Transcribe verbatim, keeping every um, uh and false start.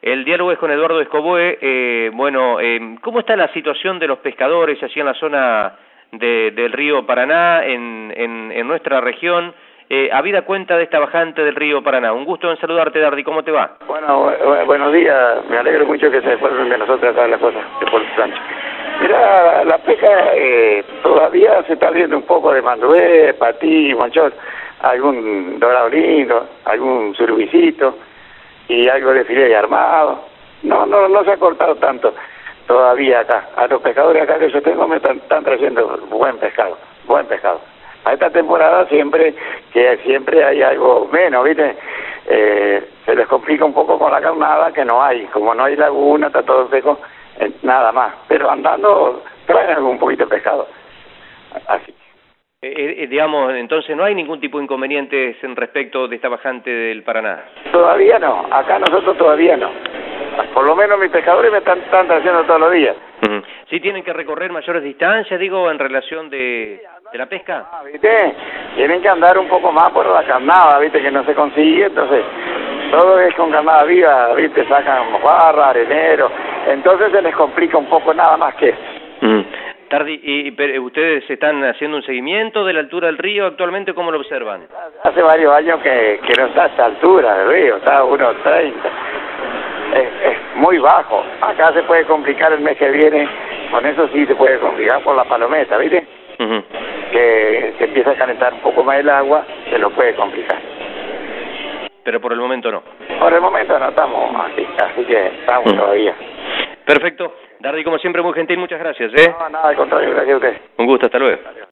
El diálogo es con Eduardo Escoboe. Eh, bueno, eh, ¿cómo está la situación de los pescadores allí en la zona de, del río Paraná, en, en, en nuestra región, eh, habida cuenta de esta bajante del río Paraná? Un gusto en saludarte, Dardi, ¿cómo te va? Bueno, bu buenos días, me alegro mucho que se esfuercen de nosotros acá las cosas de Puerto Sancho. Mira, la pesca eh, todavía se está viendo un poco de mandué, patí, monchón, algún dorado lindo, algún surubicito y algo de filete armado. No, no, no se ha cortado tanto todavía acá. A los pescadores acá que yo tengo me están, están trayendo buen pescado, buen pescado. A esta temporada siempre, que siempre hay algo menos, ¿viste? Eh, se les complica un poco con la carnada, que no hay, como no hay laguna, está todo seco, eh, nada más. Pero andando traen algún poquito de pescado, así. Eh, eh, digamos, entonces no hay ningún tipo de inconvenientes en respecto de esta bajante del Paraná. Todavía no, acá nosotros todavía no. Por lo menos mis pescadores me están, están trayendo todos los días. Uh-huh. ¿Sí tienen que recorrer mayores distancias, digo, en relación de, de la pesca? Ah, ¿viste? Tienen que andar un poco más por la carnada, ¿viste? Que no se consigue, entonces todo es con carnada viva, ¿viste? Sacan mojarra, arenero, entonces se les complica un poco nada más que eso. Uh-huh. Tardi, y, pero ¿ustedes están haciendo un seguimiento de la altura del río actualmente? ¿Cómo lo observan? Hace varios años que, que no está a esta altura del río, está a uno treinta. Es, es muy bajo. Acá se puede complicar el mes que viene, con eso sí se puede complicar por la palometa, ¿viste? Uh-huh. Que se empieza a calentar un poco más el agua, se lo puede complicar. Pero por el momento no. Por el momento no estamos así, así que estamos uh-huh. todavía. Perfecto. Dardi, como siempre, muy gentil, muchas gracias, ¿eh? No, nada, al contrario, gracias a usted. Un gusto, hasta luego. Adiós.